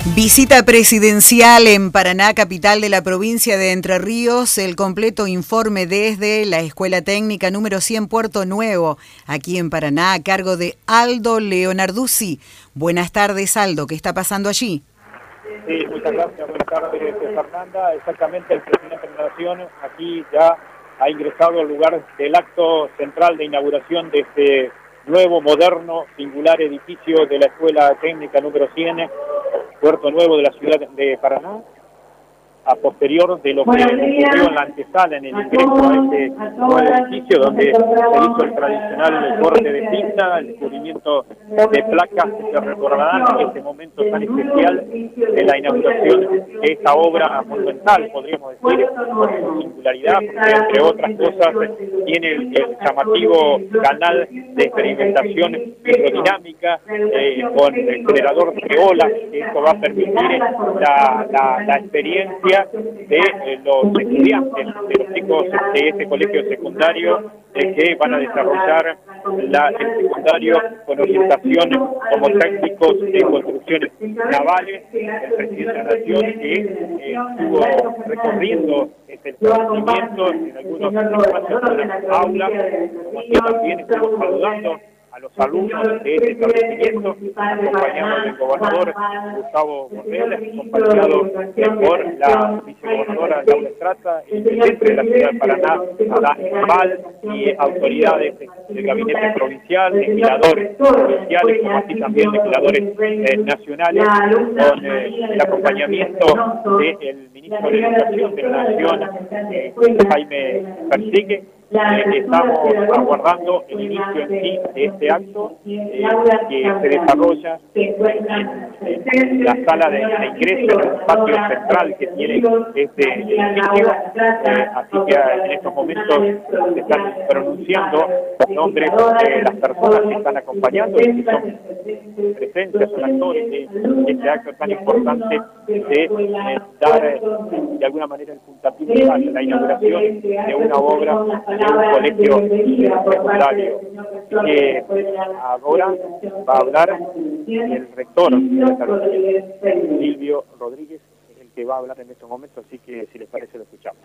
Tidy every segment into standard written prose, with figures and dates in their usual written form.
Visita presidencial en Paraná, capital de la provincia de Entre Ríos. El completo informe desde la Escuela Técnica número 100 Puerto Nuevo, aquí en Paraná, a cargo de Aldo Leonarduzzi. Buenas tardes, Aldo. ¿Qué está pasando allí? Sí, muchas gracias. Buenas tardes, Fernanda. Exactamente, el presidente de la Nación aquí ya ha ingresado al lugar del acto central de inauguración de este nuevo, moderno, singular edificio de la Escuela Técnica número 100, Puerto Nuevo de la ciudad de Paraná, a posterior de lo que ocurrió en la antesala, en el ingreso a este nuevo edificio, donde se hizo el tradicional corte de cinta, el descubrimiento de placas que se recordarán en este momento tan especial de la inauguración de esta obra monumental, podríamos decir, por su singularidad, porque entre otras cosas tiene el llamativo canal de experimentación hidrodinámica con el generador de olas, que esto va a permitir la experiencia de los estudiantes, de los chicos de este colegio secundario que van a desarrollar el secundario con orientación como técnicos de construcciones navales. El presidente de la Nación que estuvo recorriendo el conocimiento en algunos espacios de las aulas, como aquí también estuvo saludando a los alumnos de este establecimiento, acompañados del gobernador Gustavo Bordel, acompañado por la vicegobernadora Laura Estrata, el presidente de la ciudad de Paraná, Adán Val, y autoridades del gabinete provincial, legisladores provinciales, como así también legisladores nacionales, con el acompañamiento del ministro de Educación de la Nación, Jaime Persigue. Estamos aguardando el inicio en sí de este acto que se desarrolla en la sala de ingreso, en el patio central que tiene este edificio. Así que en estos momentos se están pronunciando los nombres de las personas que están acompañando y que son presentes, son actores de este acto tan importante de dar de alguna manera el puntapié a la inauguración de una obra de un colegio secundario. Que ahora va a hablar el rector del establecimiento, Silvio Rodríguez, es el que va a hablar en estos momentos, así que si les parece lo escuchamos.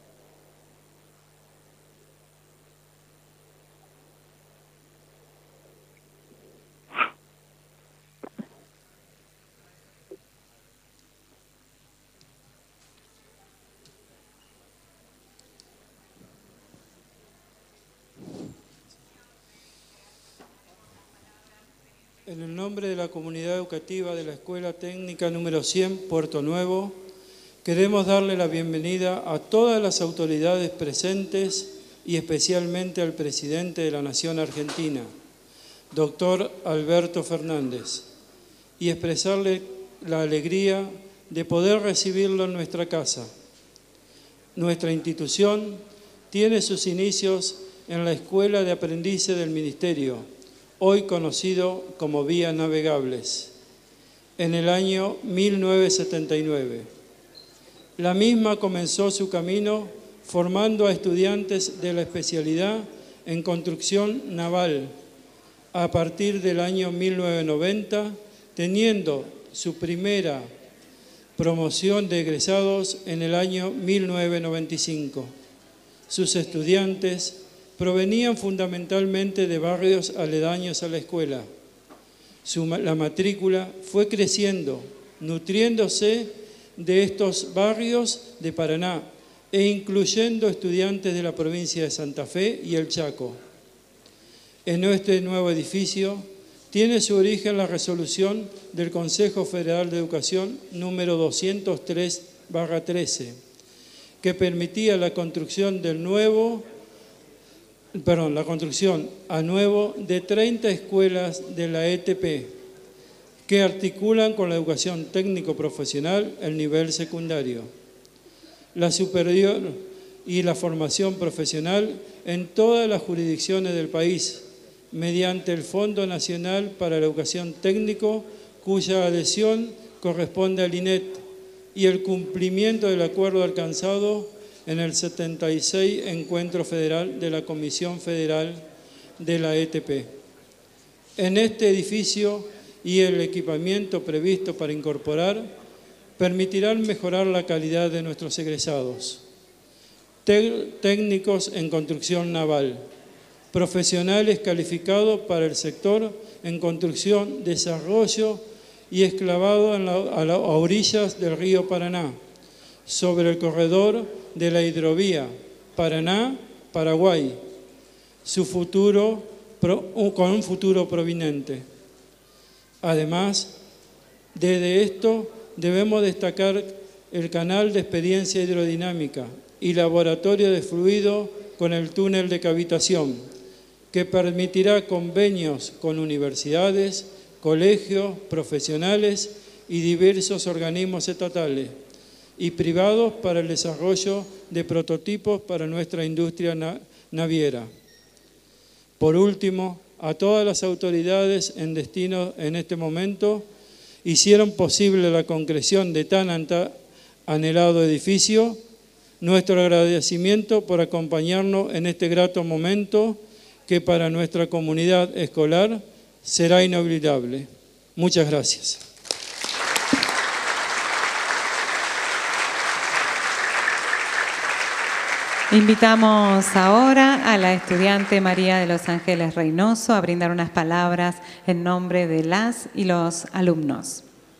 En el nombre de la comunidad educativa de la Escuela Técnica número 100, Puerto Nuevo, queremos darle la bienvenida a todas las autoridades presentes y especialmente al presidente de la Nación Argentina, doctor Alberto Fernández, y expresarle la alegría de poder recibirlo en nuestra casa. Nuestra institución tiene sus inicios en la Escuela de Aprendices del Ministerio, hoy conocido como Vías Navegables, en el año 1979. La misma comenzó su camino formando a estudiantes de la especialidad en construcción naval a partir del año 1990, teniendo su primera promoción de egresados en el año 1995. Sus estudiantes provenían fundamentalmente de barrios aledaños a la escuela. La matrícula fue creciendo, nutriéndose de estos barrios de Paraná e incluyendo estudiantes de la provincia de Santa Fe y el Chaco. En este nuevo edificio tiene su origen la resolución del Consejo Federal de Educación número 203/13, que permitía la construcción a nuevo de 30 escuelas de la ETP que articulan con la educación técnico-profesional el nivel secundario, la superior y la formación profesional en todas las jurisdicciones del país mediante el Fondo Nacional para la Educación Técnico, cuya adhesión corresponde al INET, y el cumplimiento del acuerdo alcanzado en el 76 Encuentro Federal de la Comisión Federal de la ETP. En este edificio y el equipamiento previsto para incorporar permitirán mejorar la calidad de nuestros egresados. Técnicos en construcción naval, profesionales calificados para el sector en construcción, desarrollo y esclavado a las orillas del río Paraná, sobre el corredor de la hidrovía Paraná-Paraguay, con un futuro prominente. Además, desde esto debemos destacar el canal de experiencia hidrodinámica y laboratorio de fluido con el túnel de cavitación, que permitirá convenios con universidades, colegios, profesionales y diversos organismos estatales y privados para el desarrollo de prototipos para nuestra industria naviera. Por último, a todas las autoridades en destino en este momento hicieron posible la concreción de tan anhelado edificio, nuestro agradecimiento por acompañarnos en este grato momento que para nuestra comunidad escolar será inolvidable. Muchas gracias. Invitamos ahora a la estudiante María de los Ángeles Reynoso a brindar unas palabras en nombre de las y los alumnos.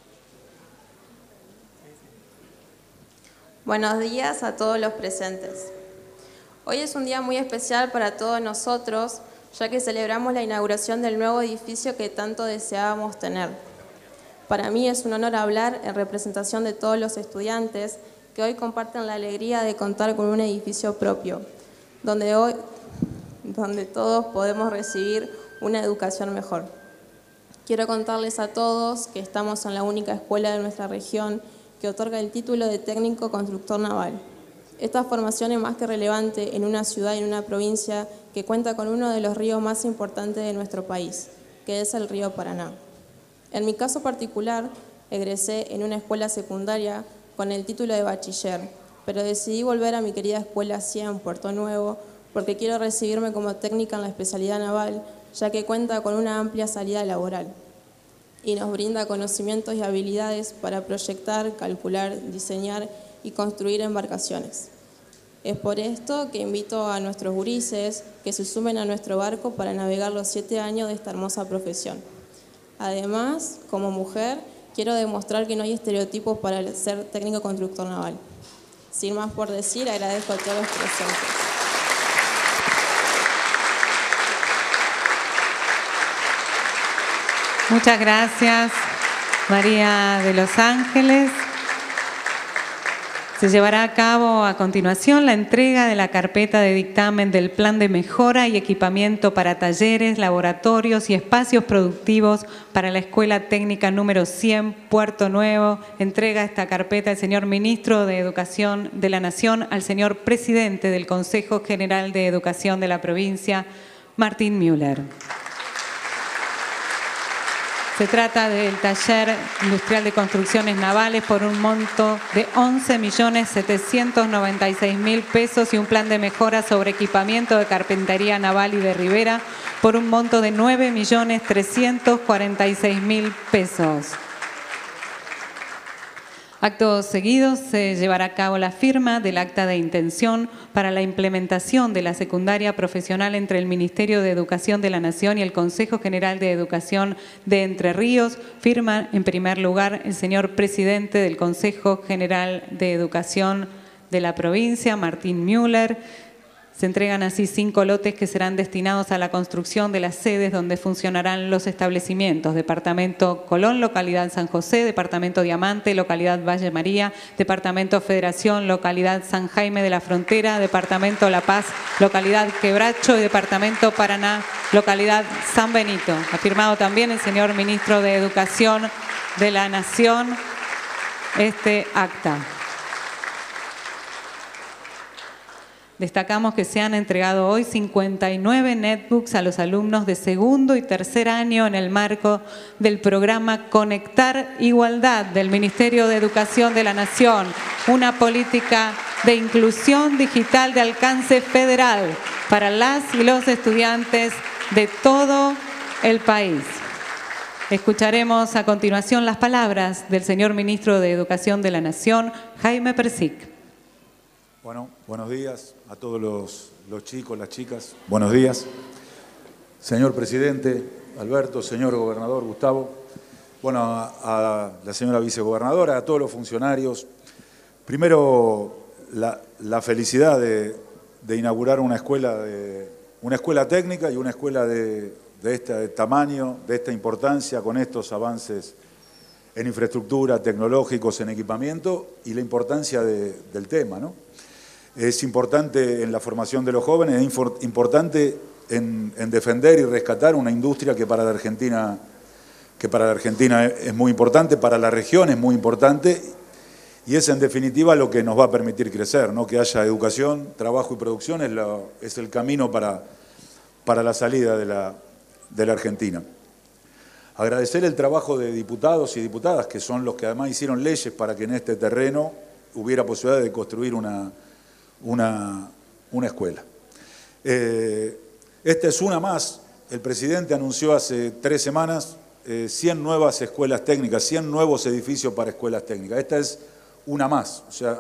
Buenos días a todos los presentes. Hoy es un día muy especial para todos nosotros, ya que celebramos la inauguración del nuevo edificio que tanto deseábamos tener. Para mí es un honor hablar en representación de todos los estudiantes que hoy comparten la alegría de contar con un edificio propio, donde todos podemos recibir una educación mejor. Quiero contarles a todos que estamos en la única escuela de nuestra región que otorga el título de técnico constructor naval. Esta formación es más que relevante en una ciudad y en una provincia que cuenta con uno de los ríos más importantes de nuestro país, que es el río Paraná. En mi caso particular, egresé en una escuela secundaria con el título de bachiller, pero decidí volver a mi querida escuela CIA en Puerto Nuevo porque quiero recibirme como técnica en la especialidad naval, ya que cuenta con una amplia salida laboral y nos brinda conocimientos y habilidades para proyectar, calcular, diseñar y construir embarcaciones. Es por esto que invito a nuestros gurises que se sumen a nuestro barco para navegar los 7 años de esta hermosa profesión. Además, como mujer, quiero demostrar que no hay estereotipos para ser técnico constructor naval. Sin más por decir, agradezco a todos los presentes. Muchas gracias, María de los Ángeles. Se llevará a cabo a continuación la entrega de la carpeta de dictamen del Plan de Mejora y Equipamiento para Talleres, Laboratorios y Espacios Productivos para la Escuela Técnica número 100, Puerto Nuevo. Entrega esta carpeta el señor Ministro de Educación de la Nación al señor Presidente del Consejo General de Educación de la provincia, Martín Müller. Se trata del taller industrial de construcciones navales por un monto de 11.796.000 pesos y un plan de mejora sobre equipamiento de carpintería naval y de ribera por un monto de 9.346.000 pesos. Acto seguido se llevará a cabo la firma del acta de intención para la implementación de la secundaria profesional entre el Ministerio de Educación de la Nación y el Consejo General de Educación de Entre Ríos. Firma en primer lugar el señor Presidente del Consejo General de Educación de la provincia, Martín Müller. Se entregan así 5 lotes que serán destinados a la construcción de las sedes donde funcionarán los establecimientos. Departamento Colón, localidad San José, Departamento Diamante, localidad Valle María, Departamento Federación, localidad San Jaime de la Frontera, Departamento La Paz, localidad Quebracho y Departamento Paraná, localidad San Benito. Ha firmado también el señor Ministro de Educación de la Nación este acta. Destacamos que se han entregado hoy 59 netbooks a los alumnos de segundo y tercer año en el marco del programa Conectar Igualdad del Ministerio de Educación de la Nación, una política de inclusión digital de alcance federal para las y los estudiantes de todo el país. Escucharemos a continuación las palabras del señor Ministro de Educación de la Nación, Jaime Persic. Bueno, buenos días a todos los chicos, las chicas. Buenos días. Señor Presidente, Alberto, señor Gobernador, Gustavo. Bueno, a la señora Vicegobernadora, a todos los funcionarios. Primero, la felicidad de inaugurar una escuela técnica y una escuela de este tamaño, de esta importancia, con estos avances en infraestructura, tecnológicos, en equipamiento y la importancia del tema, ¿no? Es importante en la formación de los jóvenes, es importante en defender y rescatar una industria que para la Argentina es muy importante, para la región es muy importante y es en definitiva lo que nos va a permitir crecer, ¿no? Que haya educación, trabajo y producción es el camino para la salida de la Argentina. Agradecer el trabajo de diputados y diputadas, que son los que además hicieron leyes para que en este terreno hubiera posibilidad de construir una escuela. Esta es una más. El presidente anunció hace 3 semanas 100 nuevas escuelas técnicas, 100 nuevos edificios para escuelas técnicas. Esta es una más. O sea,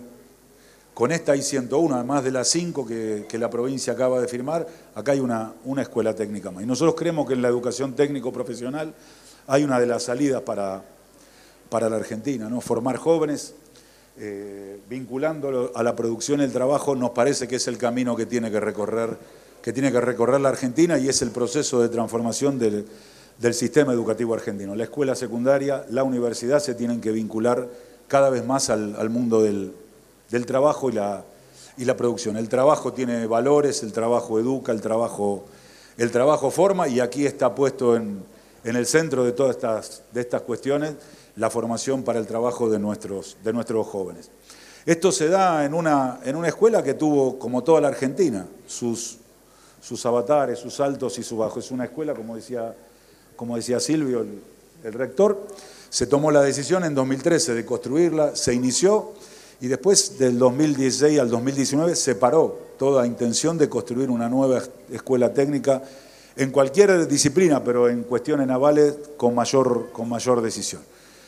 con esta hay 101, además de las 5 que la provincia acaba de firmar, acá hay una escuela técnica más. Y nosotros creemos que en la educación técnico-profesional hay una de las salidas para la Argentina, ¿no? Formar jóvenes, vinculándolo a la producción y el trabajo, nos parece que es el camino que tiene que recorrer la Argentina y es el proceso de transformación del sistema educativo argentino. La escuela secundaria, la universidad se tienen que vincular cada vez más al mundo del trabajo y la producción. El trabajo tiene valores, el trabajo educa, el trabajo forma y aquí está puesto en el centro de todas estas cuestiones la formación para el trabajo de nuestros jóvenes. Esto se da en una escuela que tuvo, como toda la Argentina, sus avatares, sus altos y sus bajos. Es una escuela, como decía Silvio, el rector, se tomó la decisión en 2013 de construirla, se inició y después del 2016 al 2019 se paró toda intención de construir una nueva escuela técnica en cualquier disciplina, pero en cuestiones navales con mayor decisión.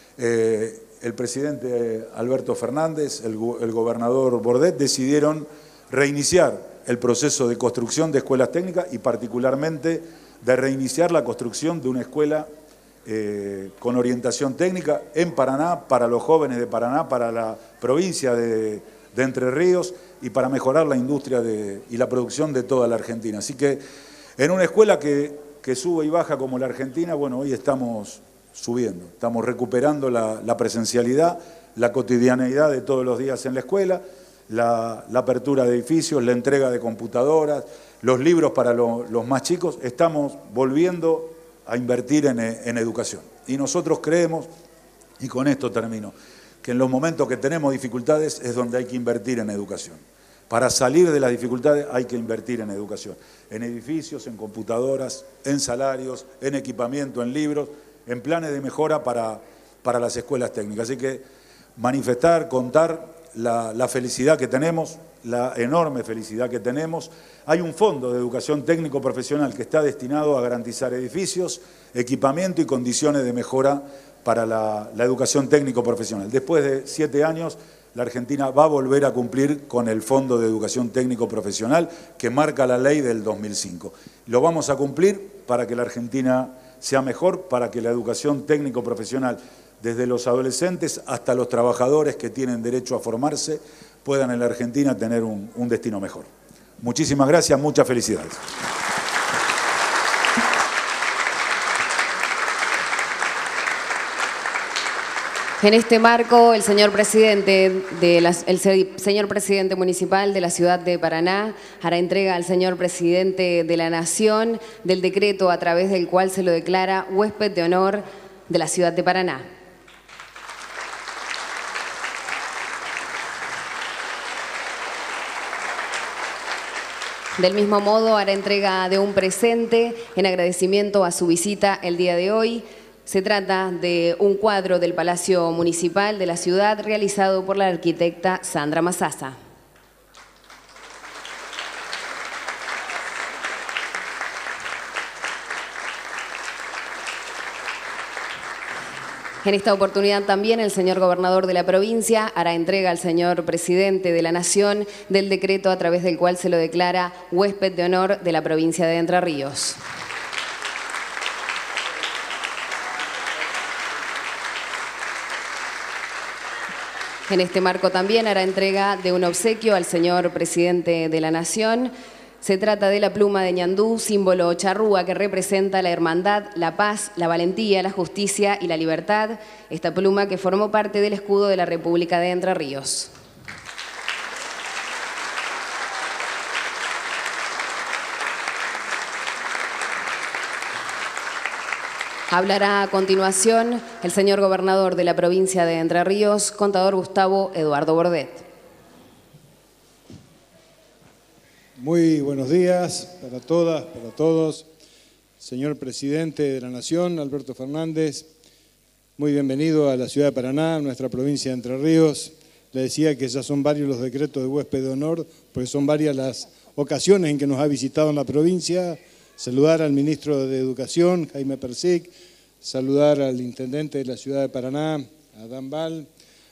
El presidente Alberto Fernández, el gobernador Bordet decidieron reiniciar el proceso de construcción de escuelas técnicas y particularmente de reiniciar la construcción de una escuela con orientación técnica en Paraná, para los jóvenes de Paraná, para la provincia de Entre Ríos y para mejorar la industria y la producción de toda la Argentina. Así que en una escuela que sube y baja como la Argentina, bueno, hoy estamos subiendo, estamos recuperando la presencialidad, la cotidianeidad de todos los días en la escuela, la apertura de edificios, la entrega de computadoras, los libros para los más chicos. Estamos volviendo a invertir en educación. Y nosotros creemos, y con esto termino, que en los momentos que tenemos dificultades es donde hay que invertir en educación. Para salir de las dificultades hay que invertir en educación, en edificios, en computadoras, en salarios, en equipamiento, en libros, en planes de mejora para las escuelas técnicas. Así que manifestar, contar la felicidad que tenemos, la enorme felicidad que tenemos. Hay un fondo de educación técnico-profesional que está destinado a garantizar edificios, equipamiento y condiciones de mejora para la educación técnico-profesional. Después de 7 años, la Argentina va a volver a cumplir con el Fondo de Educación Técnico-Profesional que marca la ley del 2005. Lo vamos a cumplir para que la Argentina sea mejor, para que la educación técnico-profesional, desde los adolescentes hasta los trabajadores que tienen derecho a formarse, puedan en la Argentina tener un destino mejor. Muchísimas gracias, muchas felicidades. En este marco, el señor presidente municipal de la ciudad de Paraná hará entrega al señor presidente de la Nación del decreto a través del cual se lo declara huésped de honor de la ciudad de Paraná. Del mismo modo, hará entrega de un presente en agradecimiento a su visita el día de hoy. Se trata de un cuadro del Palacio Municipal de la ciudad realizado por la arquitecta Sandra Masasa. En esta oportunidad también el señor gobernador de la provincia hará entrega al señor presidente de la Nación del decreto a través del cual se lo declara huésped de honor de la provincia de Entre Ríos. En este marco también hará entrega de un obsequio al señor presidente de la Nación. Se trata de la pluma de ñandú, símbolo charrúa que representa la hermandad, la paz, la valentía, la justicia y la libertad. Esta pluma que formó parte del escudo de la República de Entre Ríos. Hablará a continuación el señor gobernador de la provincia de Entre Ríos, contador Gustavo Eduardo Bordet. Muy buenos días para todas, para todos. Señor presidente de la Nación, Alberto Fernández, muy bienvenido a la ciudad de Paraná, nuestra provincia de Entre Ríos. Le decía que ya son varios los decretos de huésped de honor, porque son varias las ocasiones en que nos ha visitado en la provincia. Saludar al ministro de Educación, Jaime Persic, saludar al intendente de la ciudad de Paraná, Adán Val,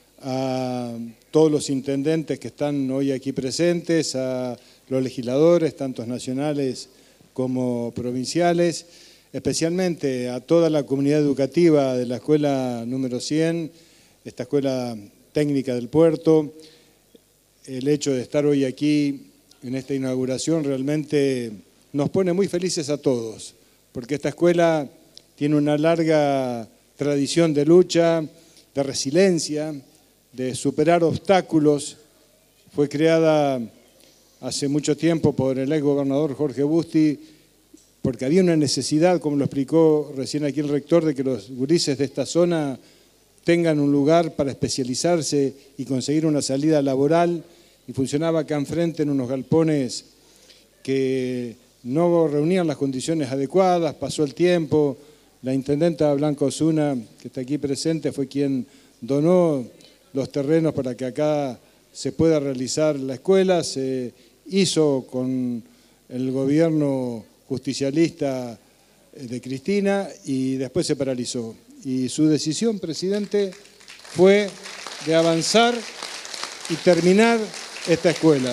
a todos los intendentes que están hoy aquí presentes, a los legisladores, tanto nacionales como provinciales, especialmente a toda la comunidad educativa de la escuela número 100, esta escuela técnica del puerto. El hecho de estar hoy aquí en esta inauguración realmente nos pone muy felices a todos, porque esta escuela tiene una larga tradición de lucha, de resiliencia, de superar obstáculos. Fue creada hace mucho tiempo por el ex gobernador Jorge Busti, porque había una necesidad, como lo explicó recién aquí el rector, de que los gurises de esta zona tengan un lugar para especializarse y conseguir una salida laboral, y funcionaba acá enfrente en unos galpones que no reunían las condiciones adecuadas. Pasó el tiempo, la intendenta Blanca Osuna, que está aquí presente, fue quien donó los terrenos para que acá se pueda realizar la escuela. Se hizo con el gobierno justicialista de Cristina y después se paralizó. Y su decisión, presidente, fue de avanzar y terminar esta escuela.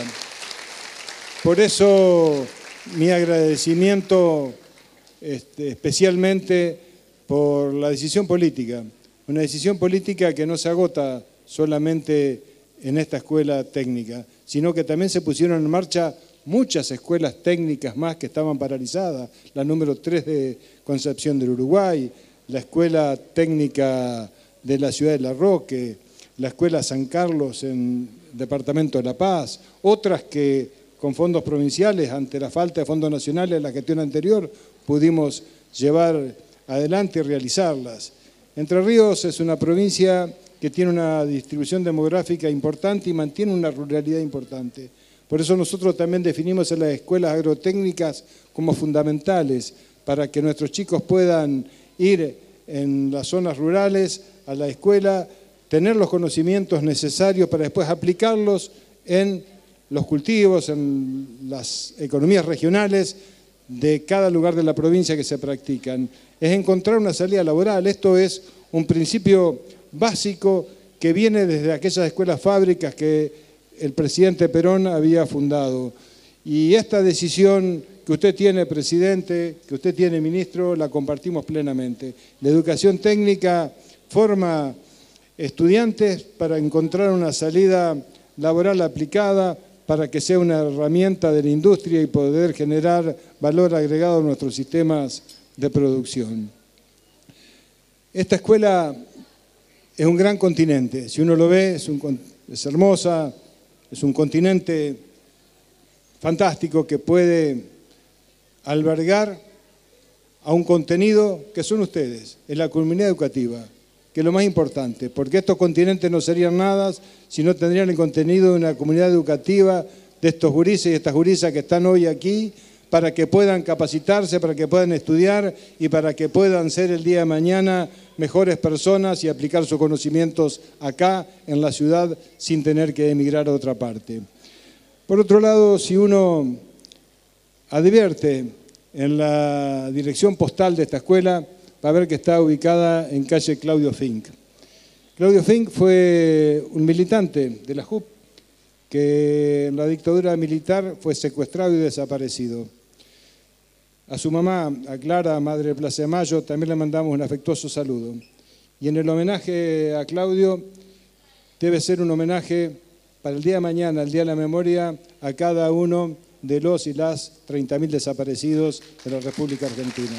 Por eso mi agradecimiento especialmente por la decisión política, una decisión política que no se agota solamente en esta escuela técnica, sino que también se pusieron en marcha muchas escuelas técnicas más que estaban paralizadas, la número 3 de Concepción del Uruguay, la escuela técnica de la ciudad de La Roque, la escuela San Carlos en el departamento de La Paz, otras que con fondos provinciales, ante la falta de fondos nacionales en la gestión anterior, pudimos llevar adelante y realizarlas. Entre Ríos es una provincia que tiene una distribución demográfica importante y mantiene una ruralidad importante. Por eso nosotros también definimos a las escuelas agrotécnicas como fundamentales para que nuestros chicos puedan ir en las zonas rurales a la escuela, tener los conocimientos necesarios para después aplicarlos en los cultivos, en las economías regionales de cada lugar de la provincia que se practican. Es encontrar una salida laboral. Esto es un principio básico que viene desde aquellas escuelas fábricas que el presidente Perón había fundado. Y esta decisión que usted tiene, presidente, que usted tiene, ministro, la compartimos plenamente. La educación técnica forma estudiantes para encontrar una salida laboral aplicada, para que sea una herramienta de la industria y poder generar valor agregado a nuestros sistemas de producción. Esta escuela es un gran continente. Si uno lo ve, es hermosa, es un continente fantástico que puede albergar a un contenido que son ustedes, es la comunidad educativa, que es lo más importante, porque estos continentes no serían nada si no tendrían el contenido de una comunidad educativa de estos gurises y estas gurisas que están hoy aquí, para que puedan capacitarse, para que puedan estudiar y para que puedan ser el día de mañana mejores personas y aplicar sus conocimientos acá en la ciudad sin tener que emigrar a otra parte. Por otro lado, si uno advierte en la dirección postal de esta escuela, va a ver que está ubicada en calle Claudio Fink. Claudio Fink fue un militante de la JUP que en la dictadura militar fue secuestrado y desaparecido. A su mamá, a Clara, madre de Plaza de Mayo, también le mandamos un afectuoso saludo. Y en el homenaje a Claudio debe ser un homenaje para el día de mañana, el Día de la Memoria, a cada uno de los y las 30.000 desaparecidos de la República Argentina.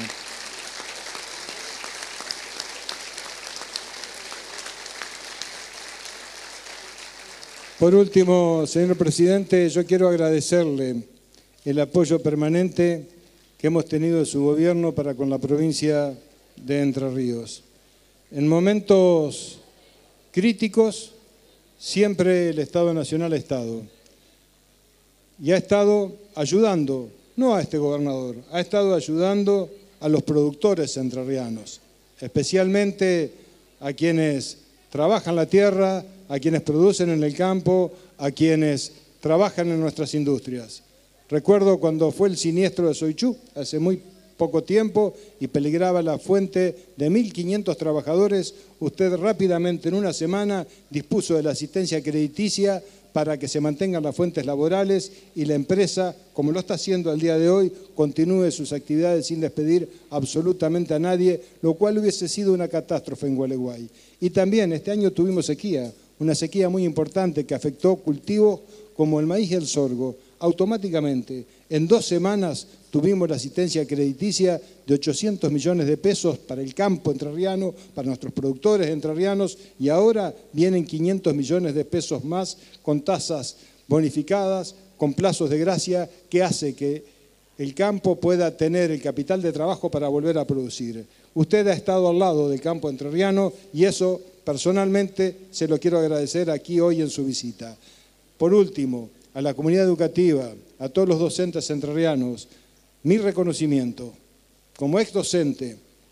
Por último, señor presidente, yo quiero agradecerle el apoyo permanente que hemos tenido de su gobierno para con la provincia de Entre Ríos. En momentos críticos, siempre el Estado Nacional ha estado. Y ha estado ayudando, no a este gobernador, ha estado ayudando a los productores entrerrianos, especialmente a quienes trabajan la tierra, a quienes producen en el campo, a quienes trabajan en nuestras industrias. Recuerdo cuando fue el siniestro de Soichú, hace muy poco tiempo, y peligraba la fuente de 1.500 trabajadores, usted rápidamente en una semana dispuso de la asistencia crediticia para que se mantengan las fuentes laborales y la empresa, como lo está haciendo al día de hoy, continúe sus actividades sin despedir absolutamente a nadie, lo cual hubiese sido una catástrofe en Gualeguay. Y también este año tuvimos sequía, una sequía muy importante que afectó cultivos como el maíz y el sorgo. Automáticamente, en 2 semanas tuvimos la asistencia crediticia de 800 millones de pesos para el campo entrerriano, para nuestros productores entrerrianos, y ahora vienen 500 millones de pesos más con tasas bonificadas, con plazos de gracia, que hace que el campo pueda tener el capital de trabajo para volver a producir. Usted ha estado al lado del campo entrerriano y eso personalmente se lo quiero agradecer aquí hoy en su visita. Por último, a la comunidad educativa, a todos los docentes entrerrianos, mi reconocimiento como ex docente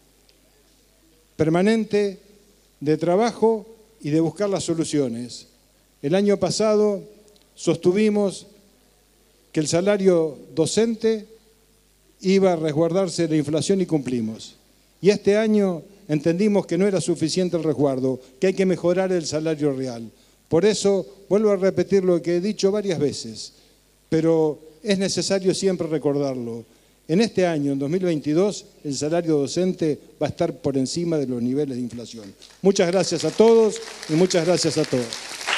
permanente de trabajo y de buscar las soluciones. El año pasado sostuvimos que el salario docente iba a resguardarse de la inflación y cumplimos. Y este año entendimos que no era suficiente el resguardo, que hay que mejorar el salario real. Por eso vuelvo a repetir lo que he dicho varias veces, pero es necesario siempre recordarlo. En este año, en 2022, el salario docente va a estar por encima de los niveles de inflación. Muchas gracias a todos y muchas gracias a todos.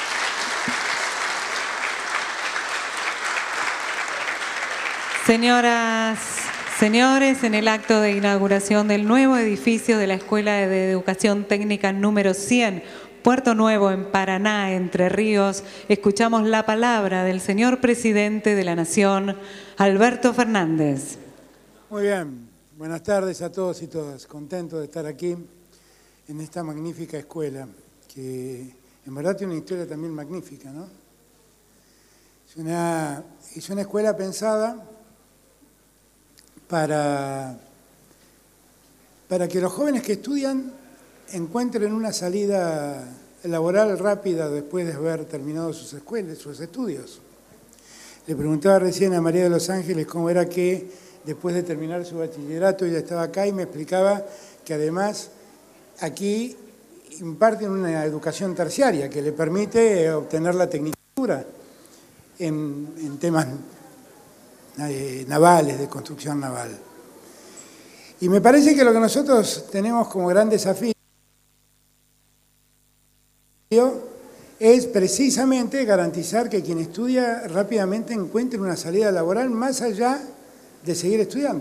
Señoras, señores, en el acto de inauguración del nuevo edificio de la Escuela de Educación Técnica número 100, Puerto Nuevo, en Paraná, Entre Ríos, escuchamos la palabra del señor presidente de la Nación, Alberto Fernández. Muy bien, buenas tardes a todos y todas. Contento de estar aquí en esta magnífica escuela, que en verdad tiene una historia también magnífica, ¿no? Es una escuela pensada para que los jóvenes que estudian encuentren una salida laboral rápida después de haber terminado sus estudios. Le preguntaba recién a María de los Ángeles cómo era que después de terminar su bachillerato ella estaba acá y me explicaba que además aquí imparten una educación terciaria que le permite obtener la tecnicatura en temas navales, de construcción naval. Y me parece que lo que nosotros tenemos como gran desafío es precisamente garantizar que quien estudia rápidamente encuentre una salida laboral más allá de seguir estudiando.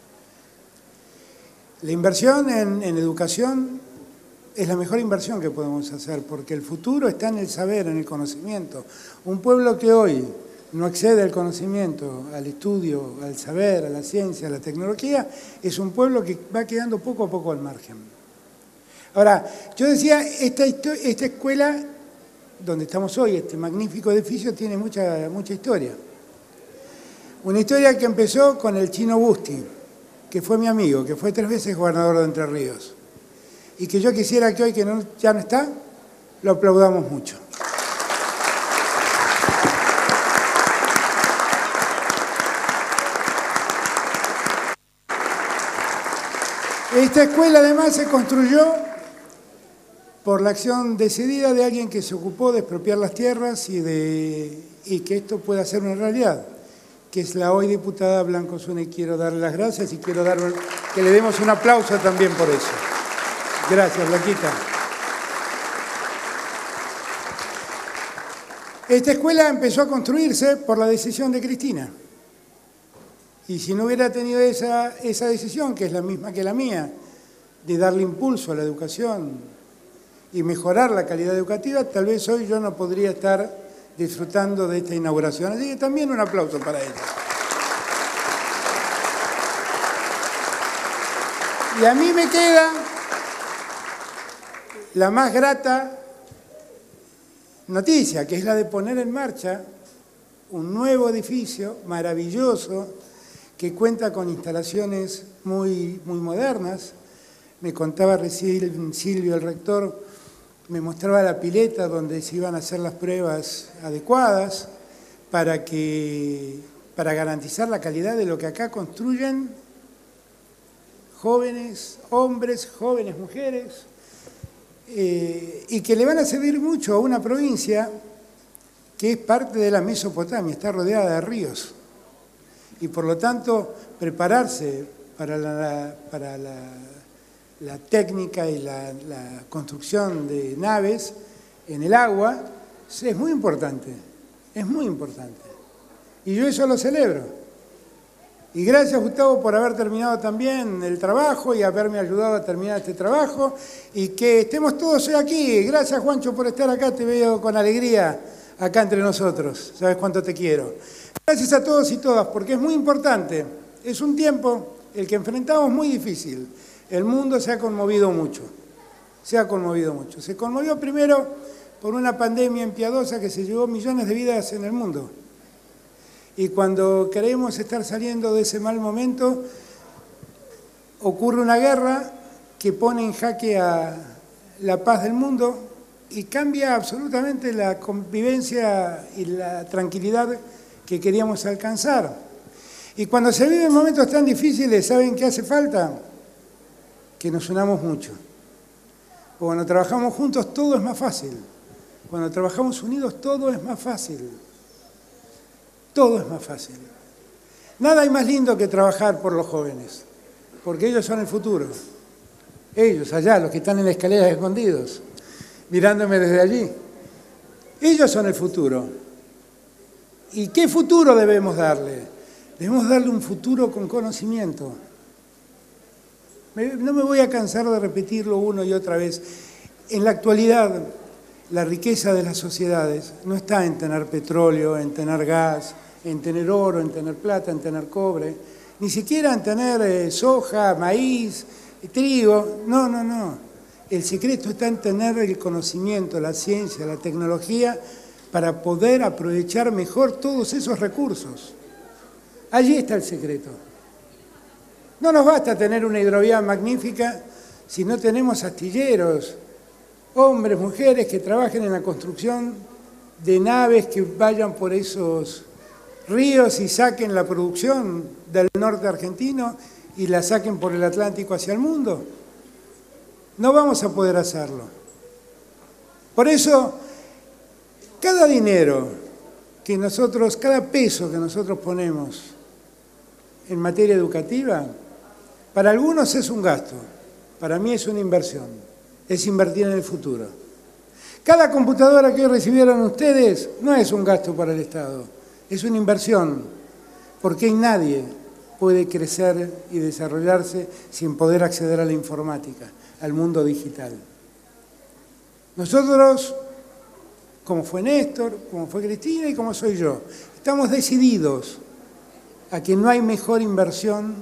La inversión en educación es la mejor inversión que podemos hacer, porque el futuro está en el saber, en el conocimiento. Un pueblo que hoy no accede al conocimiento, al estudio, al saber, a la ciencia, a la tecnología, es un pueblo que va quedando poco a poco al margen. Ahora, yo decía, esta escuela donde estamos hoy, este magnífico edificio, tiene mucha historia. Una historia que empezó con el Chino Busti, que fue mi amigo, que fue 3 veces gobernador de Entre Ríos, y que yo quisiera que hoy, que ya no está, lo aplaudamos mucho. Esta escuela además se construyó por la acción decidida de alguien que se ocupó de expropiar las tierras y que esto pueda ser una realidad, que es la hoy diputada Blanco Zuna, y quiero darle las gracias y quiero que le demos un aplauso también por eso. Gracias, Blanquita. Esta escuela empezó a construirse por la decisión de Cristina. Y si no hubiera tenido esa decisión, que es la misma que la mía, de darle impulso a la educación y mejorar la calidad educativa, tal vez hoy yo no podría estar disfrutando de esta inauguración. Así que también un aplauso para ella. Y a mí me queda la más grata noticia, que es la de poner en marcha un nuevo edificio maravilloso que cuenta con instalaciones muy modernas. Me contaba recién Silvio, el rector, me mostraba la pileta donde se iban a hacer las pruebas adecuadas para garantizar la calidad de lo que acá construyen jóvenes hombres, jóvenes mujeres, y que le van a servir mucho a una provincia que es parte de la Mesopotamia, está rodeada de ríos. Y por lo tanto, prepararse para la técnica y la construcción de naves en el agua es muy importante, es muy importante. Y yo eso lo celebro. Y gracias, Gustavo, por haber terminado también el trabajo y haberme ayudado a terminar este trabajo, y que estemos todos hoy aquí. Gracias, Juancho, por estar acá, te veo con alegría acá entre nosotros, sabes cuánto te quiero. Gracias a todos y todas, porque es muy importante, es un tiempo el que enfrentamos muy difícil. El mundo se ha conmovido mucho, se conmovió primero por una pandemia impiadosa que se llevó millones de vidas en el mundo. Y cuando creemos estar saliendo de ese mal momento, ocurre una guerra que pone en jaque a la paz del mundo y cambia absolutamente la convivencia y la tranquilidad que queríamos alcanzar. Y cuando se viven momentos tan difíciles, ¿saben qué hace falta? Que nos unamos mucho. Cuando trabajamos juntos todo es más fácil. Cuando trabajamos unidos todo es más fácil. Todo es más fácil. Nada hay más lindo que trabajar por los jóvenes, porque ellos son el futuro. Ellos, allá, los que están en la escalera escondidos, mirándome desde allí. Ellos son el futuro. ¿Y qué futuro debemos darle? Debemos darle un futuro con conocimiento. No me voy a cansar de repetirlo una y otra vez. En la actualidad, la riqueza de las sociedades no está en tener petróleo, en tener gas, en tener oro, en tener plata, en tener cobre, ni siquiera en tener soja, maíz, trigo. No, no, no. El secreto está en tener el conocimiento, la ciencia, la tecnología, para poder aprovechar mejor todos esos recursos. Allí está el secreto. No nos basta tener una hidrovía magnífica si no tenemos astilleros, hombres, mujeres que trabajen en la construcción de naves que vayan por esos ríos y saquen la producción del norte argentino y la saquen por el Atlántico hacia el mundo. No vamos a poder hacerlo. Por eso, cada dinero que nosotros, cada peso que nosotros ponemos en materia educativa, para algunos es un gasto, para mí es una inversión, es invertir en el futuro. Cada computadora que hoy recibieron ustedes no es un gasto para el Estado, es una inversión, porque nadie puede crecer y desarrollarse sin poder acceder a la informática, al mundo digital. Nosotros, como fue Néstor, como fue Cristina y como soy yo, estamos decididos a que no hay mejor inversión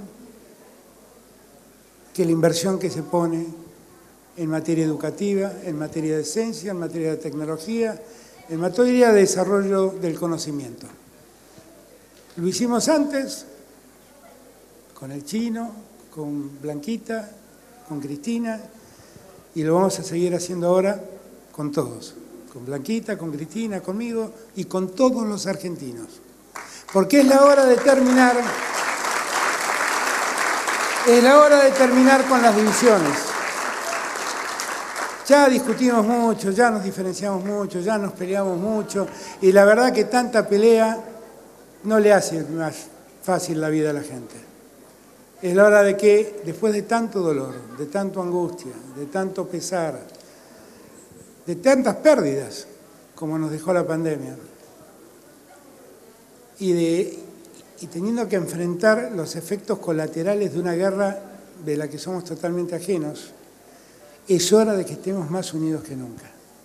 que la inversión que se pone en materia educativa, en materia de ciencia, en materia de tecnología, en materia de desarrollo del conocimiento. Lo hicimos antes con el Chino, con Blanquita, con Cristina, y lo vamos a seguir haciendo ahora con todos, con Blanquita, con Cristina, conmigo y con todos los argentinos. Porque es la hora de terminar. Es la hora de terminar con las divisiones. Ya discutimos mucho, ya nos diferenciamos mucho, ya nos peleamos mucho, y la verdad que tanta pelea no le hace más fácil la vida a la gente. Es la hora de que, después de tanto dolor, de tanta angustia, de tanto pesar, de tantas pérdidas, como nos dejó la pandemia, y teniendo que enfrentar los efectos colaterales de una guerra de la que somos totalmente ajenos, es hora de que estemos más unidos que nunca.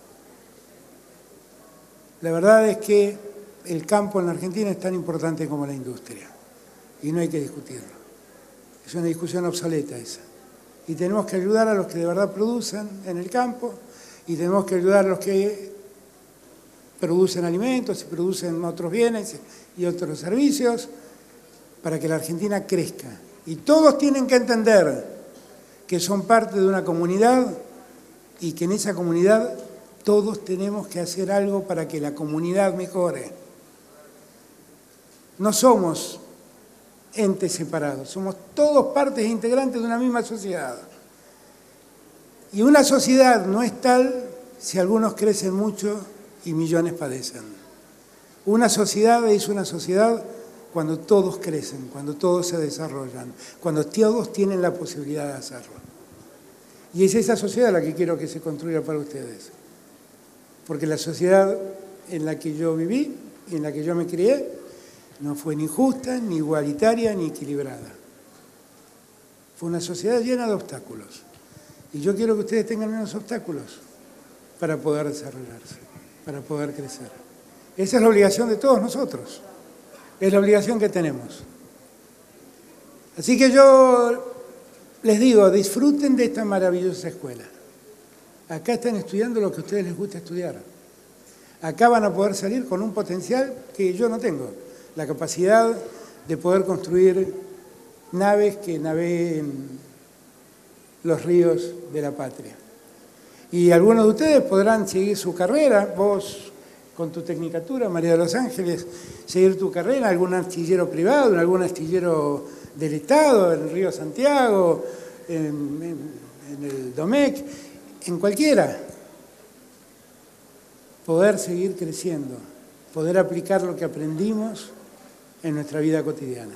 La verdad es que el campo en la Argentina es tan importante como la industria, y no hay que discutirlo. Es una discusión obsoleta esa. Y tenemos que ayudar a los que de verdad producen en el campo, y tenemos que ayudar a los que producen alimentos y producen otros bienes y otros servicios para que la Argentina crezca. Y todos tienen que entender que son parte de una comunidad y que en esa comunidad todos tenemos que hacer algo para que la comunidad mejore. No somos entes separados, somos todos partes integrantes de una misma sociedad. Y una sociedad no es tal si algunos crecen mucho y millones padecen. Una sociedad es una sociedad cuando todos crecen, cuando todos se desarrollan, cuando todos tienen la posibilidad de hacerlo. Y es esa sociedad la que quiero que se construya para ustedes. Porque la sociedad en la que yo viví y en la que yo me crié no fue ni justa, ni igualitaria, ni equilibrada. Fue una sociedad llena de obstáculos. Y yo quiero que ustedes tengan menos obstáculos para poder desarrollarse, para poder crecer. Esa es la obligación de todos nosotros. Es la obligación que tenemos. Así que yo les digo, disfruten de esta maravillosa escuela. Acá están estudiando lo que a ustedes les gusta estudiar. Acá van a poder salir con un potencial que yo no tengo. La capacidad de poder construir naves que naveguen los ríos de la patria. Y algunos de ustedes podrán seguir su carrera, vos con tu tecnicatura, María de los Ángeles, seguir tu carrera en algún astillero privado, en algún astillero del Estado, en el Río Santiago, en el Domecq, en cualquiera. Poder seguir creciendo, poder aplicar lo que aprendimos en nuestra vida cotidiana.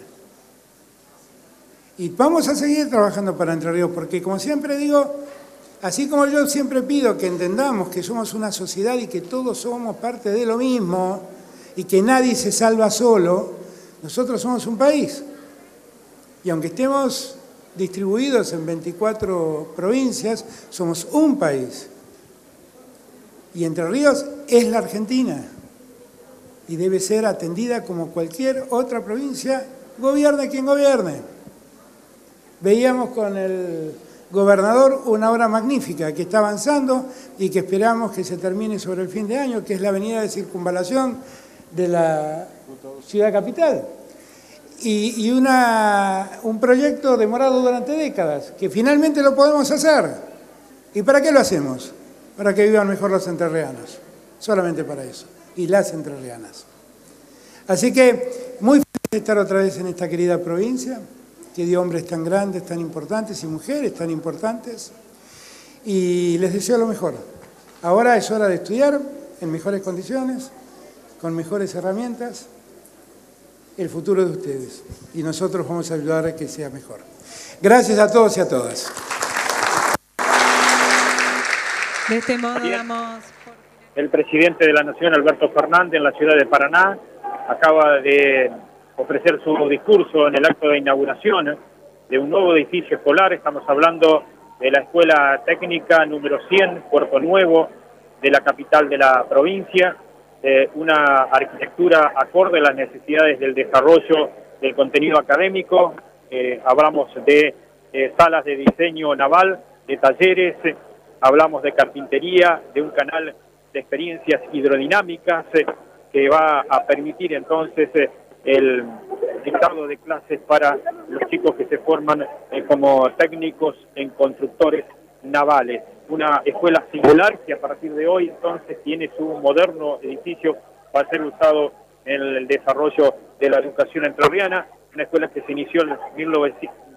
Y vamos a seguir trabajando para Entre Ríos, porque como siempre digo, así como yo siempre pido que entendamos que somos una sociedad y que todos somos parte de lo mismo y que nadie se salva solo, nosotros somos un país. Y aunque estemos distribuidos en 24 provincias, somos un país. Y Entre Ríos es la Argentina y debe ser atendida como cualquier otra provincia, gobierne quien gobierne. Veíamos con el gobernador una obra magnífica que está avanzando y que esperamos que se termine sobre el fin de año, que es la avenida de circunvalación de la ciudad capital. Y un proyecto demorado durante décadas, que finalmente lo podemos hacer. ¿Y para qué lo hacemos? Para que vivan mejor los entrerrianos, solamente para eso, y las entrerrianas. Así que muy feliz de estar otra vez en esta querida provincia, que dio hombres tan grandes, tan importantes, y mujeres tan importantes, y les deseo lo mejor. Ahora es hora de estudiar en mejores condiciones, con mejores herramientas, el futuro de ustedes, y nosotros vamos a ayudar a que sea mejor. Gracias a todos y a todas. De este modo damos... El presidente de la Nación, Alberto Fernández, en la ciudad de Paraná, acaba de ofrecer su discurso en el acto de inauguración de un nuevo edificio escolar. Estamos hablando de la Escuela Técnica número 100, Puerto Nuevo, de la capital de la provincia, una arquitectura acorde a las necesidades del desarrollo del contenido académico. Hablamos de salas de diseño naval, de talleres, hablamos de carpintería, de un canal de experiencias hidrodinámicas que va a permitir entonces el dictado de clases para los chicos que se forman como técnicos en constructores navales. Una escuela singular que a partir de hoy entonces tiene su moderno edificio para ser usado en el desarrollo de la educación entrerriana, una escuela que se inició en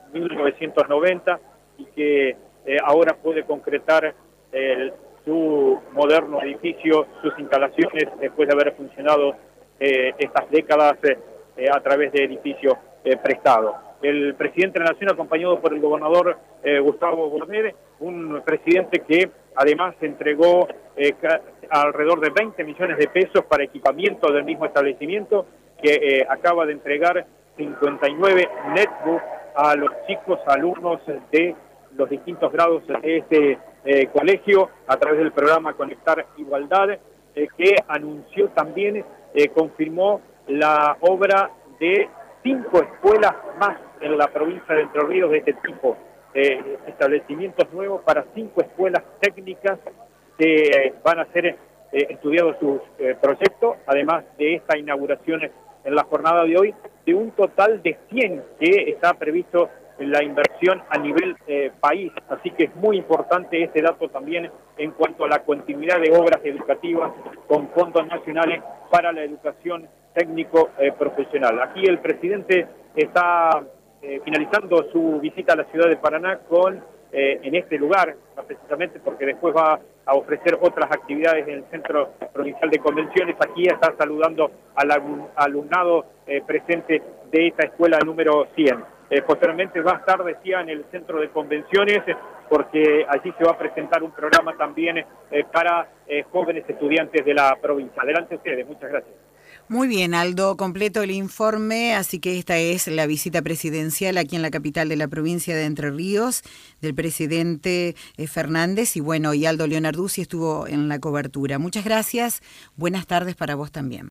1990 y que ahora puede concretar su moderno edificio, sus instalaciones, después de haber funcionado estas décadas a través de edificios prestados. El presidente de la Nación, acompañado por el gobernador Gustavo Bonet, un presidente que además entregó alrededor de 20 millones de pesos para equipamiento del mismo establecimiento, que acaba de entregar 59 netbooks a los chicos alumnos de los distintos grados de este colegio a través del programa Conectar Igualdad, que anunció también, confirmó la obra de 5 escuelas más en la provincia de Entre Ríos de este tipo, establecimientos nuevos para 5 escuelas técnicas que van a ser estudiados sus proyectos, además de esta inauguración en la jornada de hoy, de un total de 100 que está previsto en la inversión a nivel país. Así que es muy importante este dato también en cuanto a la continuidad de obras educativas con fondos nacionales para la educación técnico profesional. Aquí el presidente está finalizando su visita a la ciudad de Paraná con en este lugar, precisamente porque después va a ofrecer otras actividades en el Centro Provincial de Convenciones. Aquí está saludando al alumnado presente de esta escuela número 100. Posteriormente va a estar, decía, en el Centro de Convenciones, porque allí se va a presentar un programa también para jóvenes estudiantes de la provincia. Adelante ustedes, muchas gracias. Muy bien, Aldo, completo el informe, así que esta es la visita presidencial aquí en la capital de la provincia de Entre Ríos del presidente Fernández y bueno, y Aldo Leonarduzzi estuvo en la cobertura. Muchas gracias, buenas tardes para vos también.